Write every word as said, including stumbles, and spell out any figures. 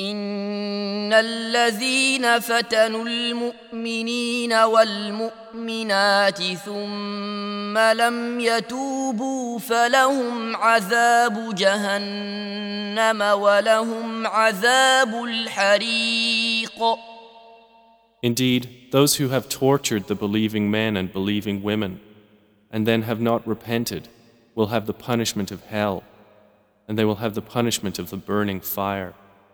إن الذين فتنوا المؤمنين والمؤمنات ثم لم يتوبوا فلهم عذاب جهنم ولهم عذاب الحريق. Indeed, those who have tortured the believing men and believing women, and then have not repented, will have the punishment of hell, and they will have the punishment of the burning fire.